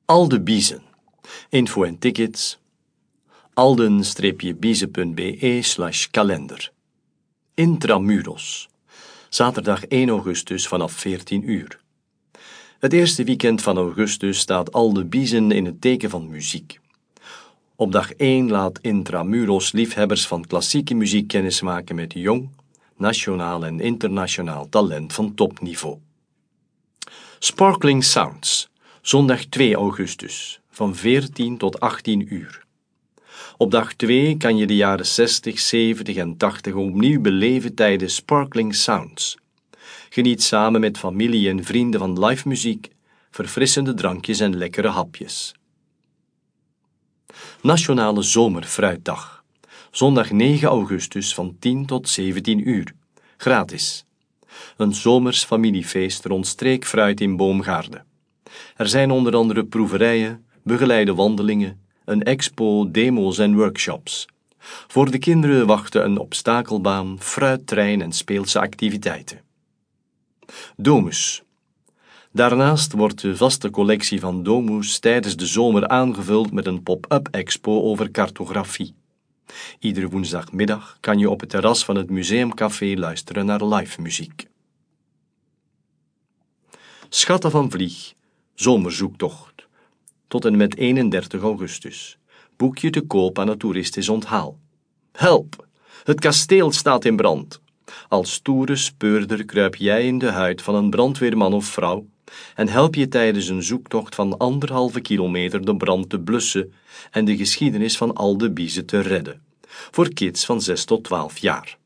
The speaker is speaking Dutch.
Alde Biezen. Info en tickets alden-biezen.be/kalender. Intramuros. Zaterdag 1 augustus vanaf 14 uur. Het eerste weekend van augustus staat Alde Biezen in het teken van muziek. Op dag 1 laat Intramuros liefhebbers van klassieke muziek kennismaken met jong, nationaal en internationaal talent van topniveau. Sparkling Sounds. Zondag 2 augustus, van 14 tot 18 uur. Op dag 2 kan je de jaren 60, 70 en 80 opnieuw beleven tijdens Sparkling Sounds. Geniet samen met familie en vrienden van live muziek, verfrissende drankjes en lekkere hapjes. Nationale Zomerfruitdag. Zondag 9 augustus van 10 tot 17 uur. Gratis. Een zomers familiefeest rond streekfruit in boomgaarden. Er zijn onder andere proeverijen, begeleide wandelingen, een expo, demo's en workshops. Voor de kinderen wachten een obstakelbaan, fruittrein en speelse activiteiten. Domus. Daarnaast wordt de vaste collectie van Domus tijdens de zomer aangevuld met een pop-up expo over cartografie. Iedere woensdagmiddag kan je op het terras van het museumcafé luisteren naar live muziek. Schatten van Vlieg. Zomerzoektocht. Tot en met 31 augustus. Boek je te koop aan het toeristisch onthaal. Help! Het kasteel staat in brand. Als stoere speurder kruip jij in de huid van een brandweerman of vrouw en help je tijdens een zoektocht van 1,5 kilometer de brand te blussen en de geschiedenis van Alde Biezen te redden. Voor kids van 6 tot 12 jaar.